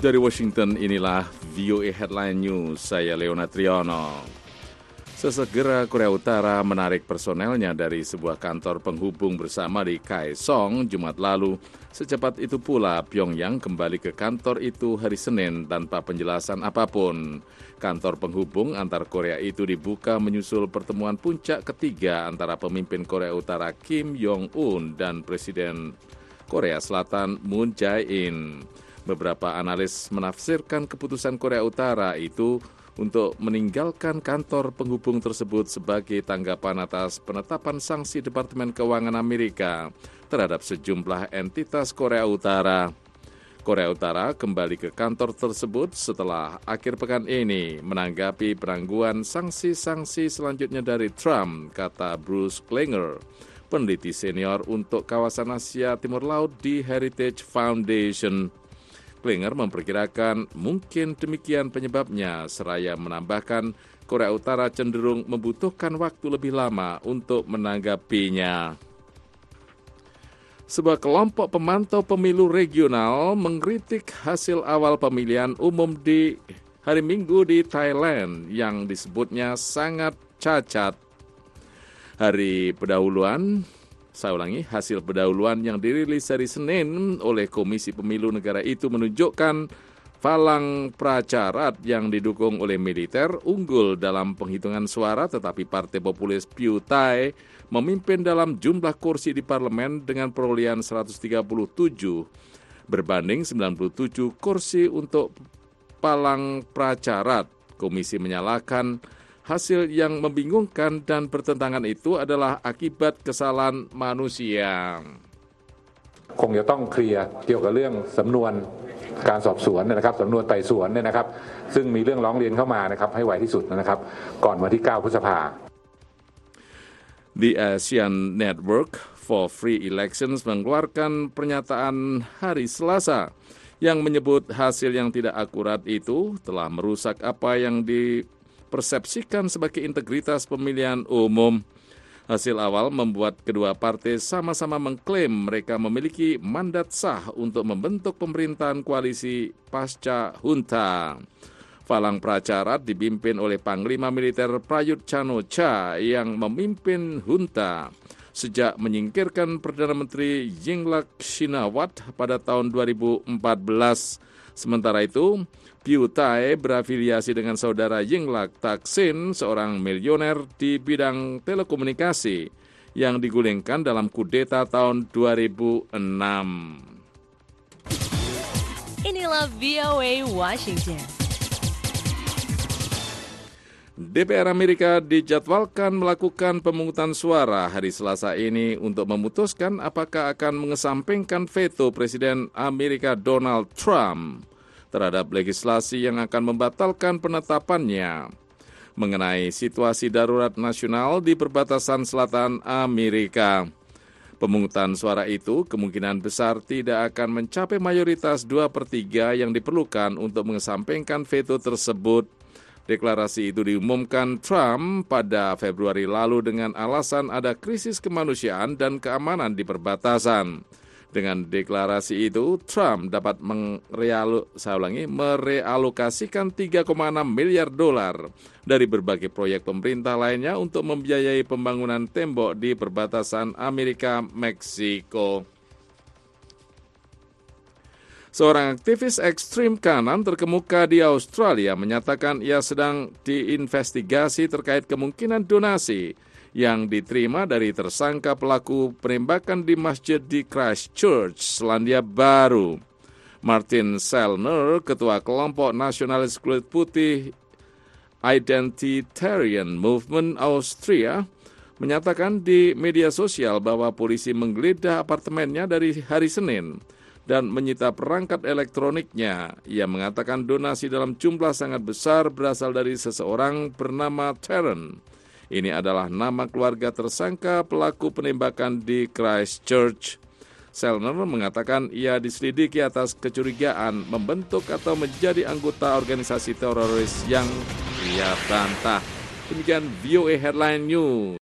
Dari Washington, inilah VOA Headline News, saya Leona Triono. Sesegera Korea Utara menarik personelnya dari sebuah kantor penghubung bersama di Kaesong Jumat lalu. Secepat itu pula Pyongyang kembali ke kantor itu hari Senin tanpa penjelasan apapun. Kantor penghubung antar Korea itu dibuka menyusul pertemuan puncak ketiga antara pemimpin Korea Utara Kim Jong-un dan Presiden Korea Selatan Moon Jae-in. Beberapa analis menafsirkan keputusan Korea Utara itu untuk meninggalkan kantor penghubung tersebut sebagai tanggapan atas penetapan sanksi Departemen Keuangan Amerika terhadap sejumlah entitas Korea Utara. Korea Utara kembali ke kantor tersebut setelah akhir pekan ini menanggapi penangguhan sanksi-sanksi selanjutnya dari Trump, kata Bruce Klinger, peneliti senior untuk kawasan Asia Timur Laut di Heritage Foundation. Klinger memperkirakan mungkin demikian penyebabnya, seraya menambahkan Korea Utara cenderung membutuhkan waktu lebih lama untuk menanggapinya. Sebuah kelompok pemantau pemilu regional mengkritik hasil awal pemilihan umum di hari Minggu di Thailand yang disebutnya sangat cacat. Hasil pendahuluan yang dirilis hari Senin oleh Komisi Pemilu Negara itu menunjukkan Phalang Pracharat yang didukung oleh militer unggul dalam penghitungan suara, tetapi Partai Populis Pheu Thai memimpin dalam jumlah kursi di parlemen dengan perolehan 137 berbanding 97 kursi untuk Phalang Pracharat. Komisi menyalahkan hasil yang membingungkan dan bertentangan itu adalah akibat kesalahan manusia. คงจะต้องเคลียร์เกี่ยวกับเรื่องสำนวนการสอบสวนนะครับสำนวนไต่สวนเนี่ยนะครับซึ่งมีเรื่องร้องเรียนเข้ามานะครับให้ไวที่สุดนะครับก่อนวันที่ 9 พฤษภาคม The Asian Network for Free Elections mengeluarkan pernyataan hari Selasa yang menyebut hasil yang tidak akurat itu telah merusak apa yang dipersepsikan sebagai integritas pemilihan umum. Hasil awal membuat kedua partai sama-sama mengklaim mereka memiliki mandat sah untuk membentuk pemerintahan koalisi pasca junta. Phalang Pracharat dipimpin oleh Panglima Militer Prayut Chan-o-cha yang memimpin junta sejak menyingkirkan Perdana Menteri Yingluck Shinawatra pada tahun 2014. Sementara itu, Pheu Thai berafiliasi dengan saudara Yingluck Thaksin, seorang milioner di bidang telekomunikasi yang digulingkan dalam kudeta tahun 2006. Inilah VOA Washington. DPR Amerika dijadwalkan melakukan pemungutan suara hari Selasa ini untuk memutuskan apakah akan mengesampingkan veto Presiden Amerika Donald Trump terhadap legislasi yang akan membatalkan penetapannya mengenai situasi darurat nasional di perbatasan selatan Amerika. Pemungutan suara itu kemungkinan besar tidak akan mencapai mayoritas 2/3 yang diperlukan untuk mengesampingkan veto tersebut. Deklarasi itu diumumkan Trump pada Februari lalu dengan alasan ada krisis kemanusiaan dan keamanan di perbatasan. Dengan deklarasi itu, Trump dapat merealokasikan $3,6 miliar dari berbagai proyek pemerintah lainnya untuk membiayai pembangunan tembok di perbatasan Amerika-Meksiko. Seorang aktivis ekstrim kanan terkemuka di Australia menyatakan ia sedang diinvestigasi terkait kemungkinan donasi yang diterima dari tersangka pelaku penembakan di masjid di Christchurch, Selandia Baru. Martin Sellner, ketua kelompok nasionalis kulit putih Identitarian Movement Austria, menyatakan di media sosial bahwa polisi menggeledah apartemennya dari hari Senin dan menyita perangkat elektroniknya. Ia mengatakan donasi dalam jumlah sangat besar berasal dari seseorang bernama Tarrant. Ini adalah nama keluarga tersangka pelaku penembakan di Christchurch. Sellner mengatakan ia diselidiki atas kecurigaan membentuk atau menjadi anggota organisasi teroris yang ia bantah. Demikian VOA Headline News.